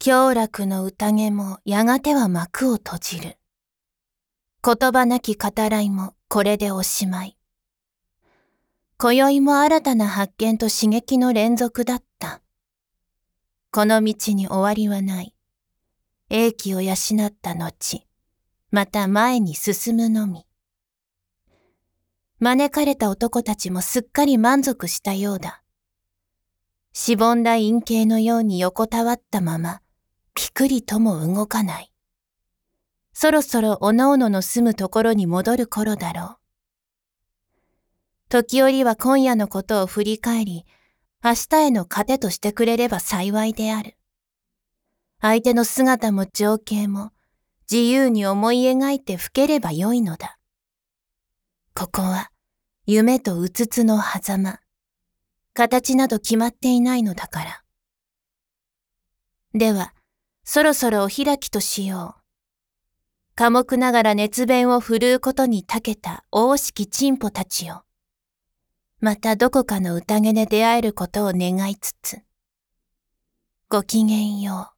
享楽の宴もやがては幕を閉じる。言葉なき語らいもこれでおしまい。今宵も新たな発見と刺激の連続だった。この道に終わりはない。英気を養った後、また前に進むのみ。招かれた男たちもすっかり満足したようだ。しぼんだ陰茎のように横たわったまま、ピクリとも動かない。そろそろおのおのの住むところに戻る頃だろう。時折は今夜のことを振り返り、明日への糧としてくれれば幸いである。相手の姿も情景も自由に思い描いて吹ければよいのだ。ここは夢とうつつの狭間。形など決まっていないのだから。では、そろそろお開きとしよう。寡黙ながら熱弁を振るうことに長けた大惜しきチンポたちよ。またどこかの宴で出会えることを願いつつ。ごきげんよう。